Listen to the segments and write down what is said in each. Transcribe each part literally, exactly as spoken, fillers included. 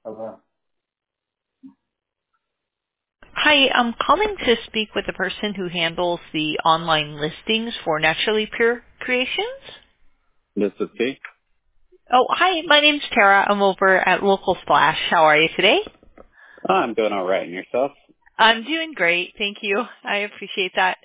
Hello. Hi, I'm calling to speak with the person who handles the online listings for Naturally Pure Creations. This is T. Oh, hi, my name's Tara. I'm over at Local Splash. How are you today? Oh, I'm doing all right. And yourself? I'm doing great. Thank you. I appreciate that.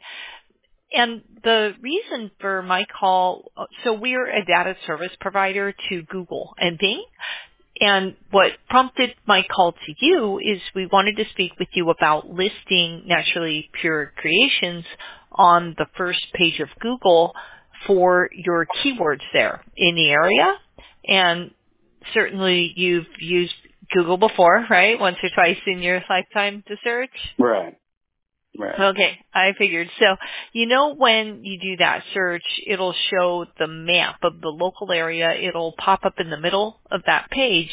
And the reason for my call, so we're a data service provider to Google and Bing. And what prompted my call to you is we wanted to speak with you about listing Naturally Pure Creations on the first page of Google for your keywords there in the area. And certainly you've used Google before, right? Once or twice in your lifetime to search. Right. Right. Okay, I figured. So, you know when you do that search, it'll show the map of the local area. It'll pop up in the middle of that page.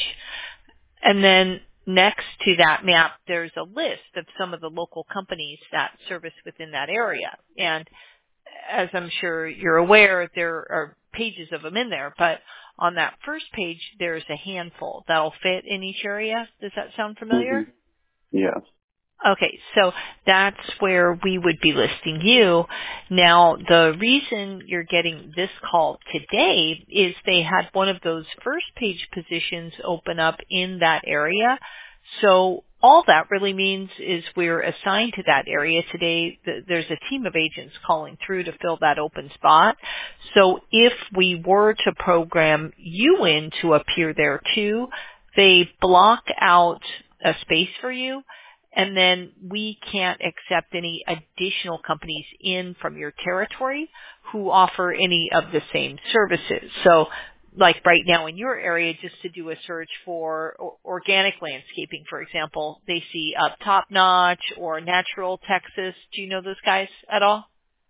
And then next to that map, there's a list of some of the local companies that service within that area. And as I'm sure you're aware, there are pages of them in there. But on that first page, there's a handful that'll fit in each area. Does that sound Mm-hmm. familiar? Yes. Okay, so that's where we would be listing you. Now, the reason you're getting this call today is they had one of those first page positions open up in that area. So all that really means is we're assigned to that area today. Th- There's a team of agents calling through to fill that open spot. So if we were to program you in to appear there too, they block out a space for you, and then we can't accept any additional companies in from your territory who offer any of the same services. So like right now in your area, just to do a search for o- organic landscaping, for example, they see up Top Notch or Natural Texas. Do you know those guys at all?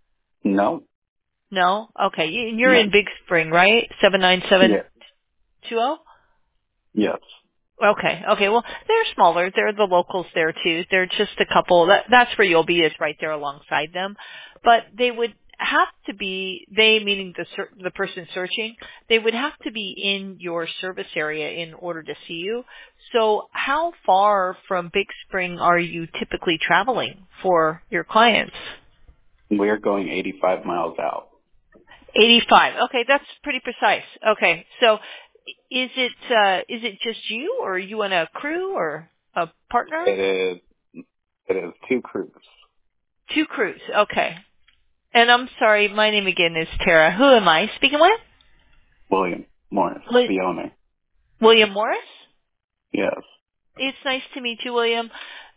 No. No? Okay. You- And you're No. in Big Spring, right? seven nine seven Yes. two zero? Yes. Okay. Okay. Well, they're smaller. They're the locals there too. They're just a couple. That, that's where you'll be, is right there alongside them. But they would have to be, they meaning the ser- the person searching, they would have to be in your service area in order to see you. So how far from Big Spring are you typically traveling for your clients? We're going eighty-five miles out. eighty-five. Okay, that's pretty precise. Okay, so is it uh, is it just you, or are you in a crew or a partner? It is. It is two crews. Two crews. Okay. And I'm sorry, my name again is Tara. Who am I speaking with? William Morris, Wi- the owner. William Morris? Yes. It's nice to meet you, William.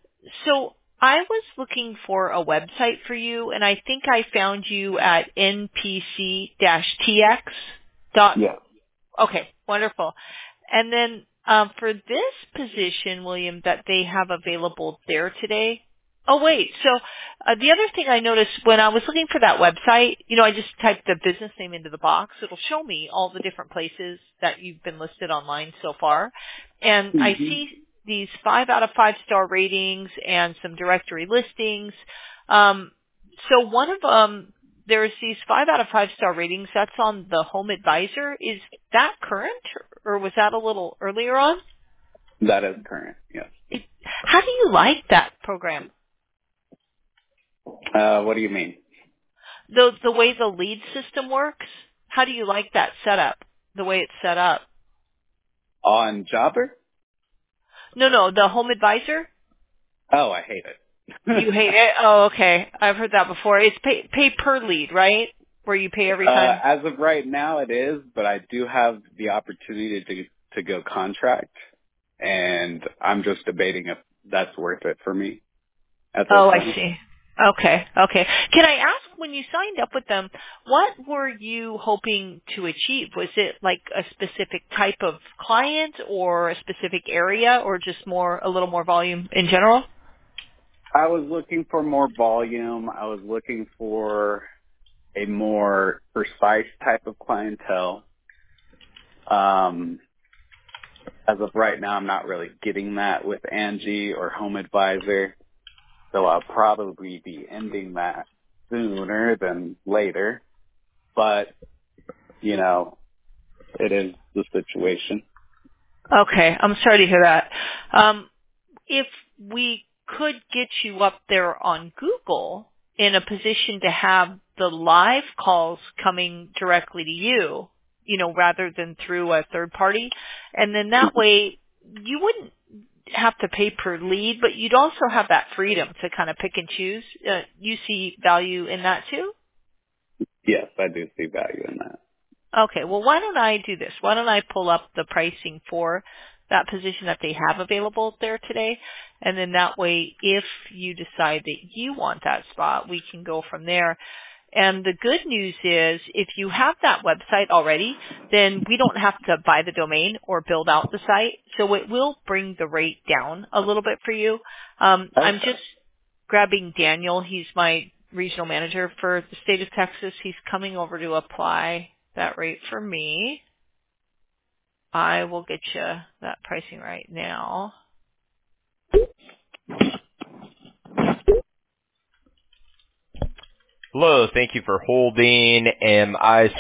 So I was looking for a website for you, and I think I found you at N P C T X dot. Yes. Okay, wonderful. And then um, for this position, William, that they have available there today. Oh wait, so uh, the other thing I noticed when I was looking for that website, you know, I just typed the business name into the box. It'll show me all the different places that you've been listed online so far, and I Mm-hmm. see these five out of five star ratings and some directory listings. Um, so one of them, there's these five out of five star ratings. That's on the Home Advisor. Is that current, or was that a little earlier on? That is current. Yes. It, how do you like that program? Uh, what do you mean? The the way the lead system works. How do you like that setup? The way it's set up. On Jobber? No, no, the Home Advisor. Oh, I hate it. You hate it? Oh, okay. I've heard that before. It's pay pay per lead, right? Where you pay every uh, time. as of right now, it is, but I do have the opportunity to to go contract, and I'm just debating if that's worth it for me at this Oh, I time. see. Okay, okay. Can I ask, when you signed up with them, what were you hoping to achieve? Was it like a specific type of client or a specific area, or just more, a little more volume in general? I was looking for more volume. I was looking for a more precise type of clientele. Um, as of right now, I'm not really getting that with Angie or Home Advisor, so I'll probably be ending that sooner than later. But, you know, it is the situation. Okay, I'm sorry to hear that. Um, if we could get you up there on Google in a position to have the live calls coming directly to you, you know, rather than through a third party, and then that way you wouldn't have to pay per lead, but you'd also have that freedom to kind of pick and choose. Uh, you see value in that too? Yes, I do see value in that. Okay, well, why don't I do this? Why don't I pull up the pricing for that position that they have available there today? And then that way, if you decide that you want that spot, we can go from there. And the good news is if you have that website already, then we don't have to buy the domain or build out the site. So it will bring the rate down a little bit for you. Um, I'm Okay. just grabbing Daniel. He's my regional manager for the state of Texas. He's coming over to apply that rate for me. I will get you that pricing right now. Hello, thank you for holding. Am I